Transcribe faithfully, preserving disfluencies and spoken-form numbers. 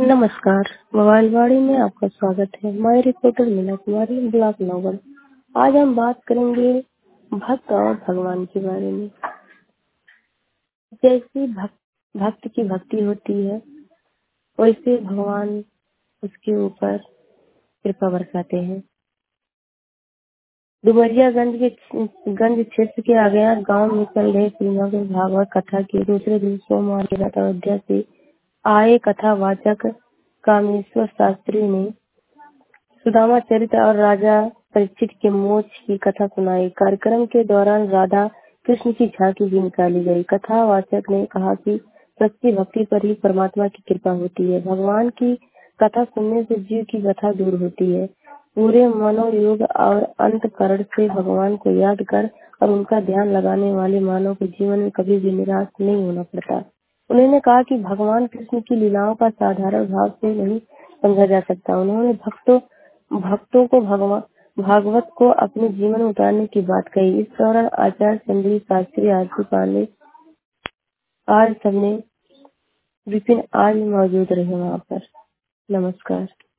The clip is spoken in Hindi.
नमस्कार, मोबाइल वाणी में आपका स्वागत है। मैं रिपोर्टर मीना कुमारी, ब्लॉक नौगढ़। आज हम बात करेंगे भक्त और भगवान के बारे में। जैसे भक्त भक्त की भक्ति होती है, वैसे भगवान उसके ऊपर कृपा बरसाते हैं। डुमरियागंज के गंज क्षेत्र के आगया गांव में चल रहे श्रीमद् भागवत कथा के दूसरे दिन सोमवार की रात अयोध्या से आए कथावाचक कामेश्वर शास्त्री ने सुदामा चरित्र और राजा परीक्षित के मोक्ष की कथा सुनाई। कार्यक्रम के दौरान राधा कृष्ण की झांकी भी निकाली गई। कथावाचक ने कहा कि सच्ची भक्ति पर ही परमात्मा की कृपा होती है। भगवान की कथा सुनने से जीव की व्यथा दूर होती है। पूरे मनोयोग और अंतःकरण से भगवान को याद कर और उनका ध्यान लगाने वाले मानव को जीवन में कभी भी निराश नहीं होना पड़ता। उन्होंने कहा कि भगवान कृष्ण की लीलाओं का साधारण भाव से नहीं समझा जा सकता। उन्होंने भक्तों भक्तों को भगवान भागवत को अपने जीवन में उतारने की बात कही। इस दौरान आचार्य संदीप शास्त्री, आरती पांडे आज सबने विपिन आज मौजूद रहे वहाँ पर। नमस्कार।